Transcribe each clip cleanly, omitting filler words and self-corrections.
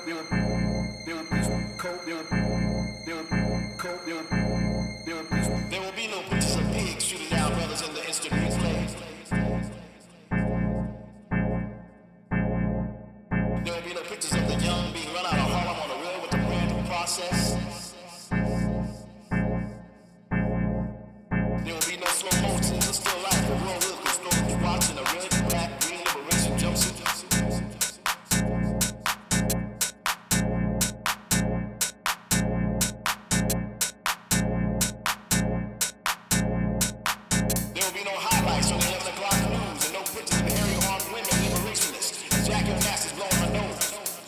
There will be no pictures of pigs shooting down brothers in the instant replay. There will be no pictures of the young being run out of Harlem on the rail with the brand new process. There will be no slow motion, just still life. The world will control watching a red, black, green liberation jumpsuit. There will be no highlights on the 11 o'clock news and no pictures of hairy armed women liberationists. Jack your fast is blowing my nose.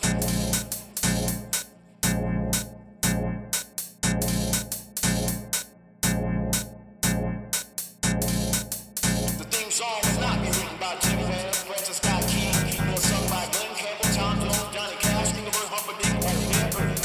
The theme song will not be written by Jim Webb, Francis Scott Key, nor sung by Glenn Campbell, Tom Jones, Johnny Cash, Kingerbert, Humperdinck, or Bear Bryant.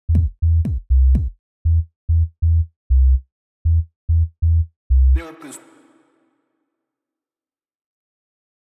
This